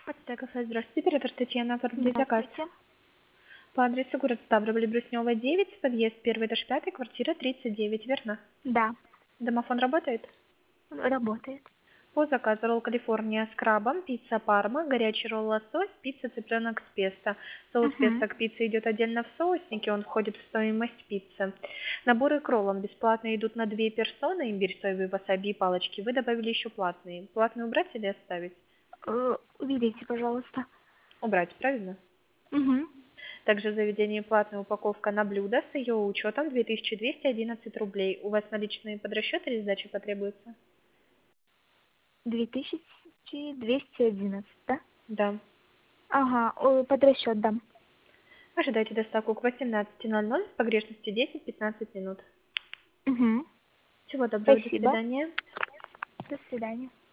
Почта кафе, здравствуйте, оператор Татьяна, оформите заказ. Здравствуйте. По адресу город Ставрополь, Брюснева, 9, подъезд 1 / 5, квартира 39, верно? Да, Домофон работает? работает. По заказу ролл Калифорния с крабом, пицца Парма, горячий ролл лосось, пицца цыпленок с песто. Соус Угу. песто к пицце идет отдельно в соуснике, он входит в стоимость пиццы. Наборы к роллам бесплатно идут на 2 персоны, имбирь, соевый, васаби и палочки. Вы добавили еще платные. Платные убрать или оставить? Уберите, пожалуйста. Убрать, правильно? Угу. Также в заведении платная упаковка на блюдо с ее учетом 2211 рублей. У вас наличные под расчет или сдача потребуется? 2211, да? Да. Ага, под расчет дам. Ожидайте доставку к 18:00 с погрешностью 10-15 минут. Угу. Всего доброго, до Спасибо. свидания. До свидания.